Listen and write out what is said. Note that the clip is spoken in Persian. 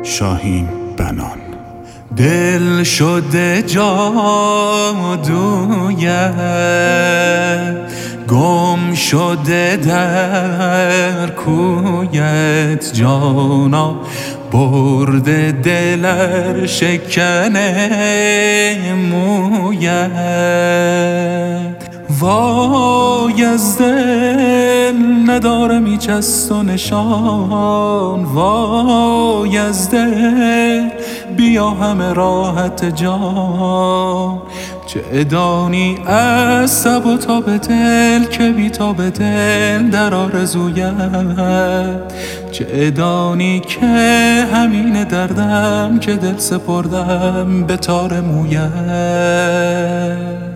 شاهین بنان. دل شده جادویت، گم شده در کویت، جانا برده دلر شکنه مویت. وای از دل ندارم هیچ از تو نشان، وای از دل بیا همه راحت جان. چه دانی از سب و تاب دل که بی تاب دل در آرزویت. چه دانی که همین دردم که دل سپردم به تار مویت.